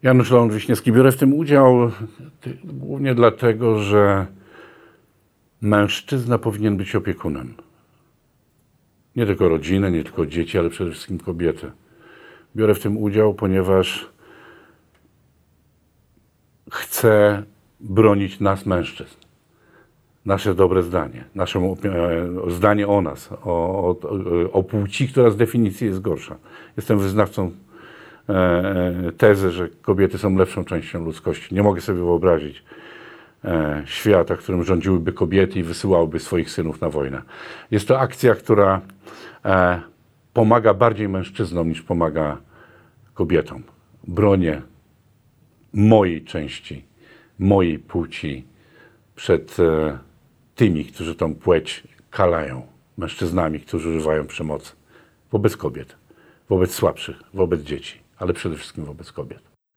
Janusz Leon Wiśniewski. Biorę w tym udział głównie dlatego, że mężczyzna powinien być opiekunem. Nie tylko rodziny, nie tylko dzieci, ale przede wszystkim kobiety. Biorę w tym udział, ponieważ chcę bronić nas, mężczyzn. Nasze dobre zdanie, nasze zdanie o nas, o płci, która z definicji jest gorsza. Jestem wyznawcą tezy, że kobiety są lepszą częścią ludzkości. Nie mogę sobie wyobrazić świata, w którym rządziłyby kobiety i wysyłałyby swoich synów na wojnę. Jest to akcja, która pomaga bardziej mężczyznom niż pomaga kobietom. Bronię mojej części, mojej płci przed tymi, którzy tą płeć kalają, mężczyznami, którzy używają przemocy wobec kobiet, wobec słabszych, wobec dzieci, ale przede wszystkim wobec kobiet.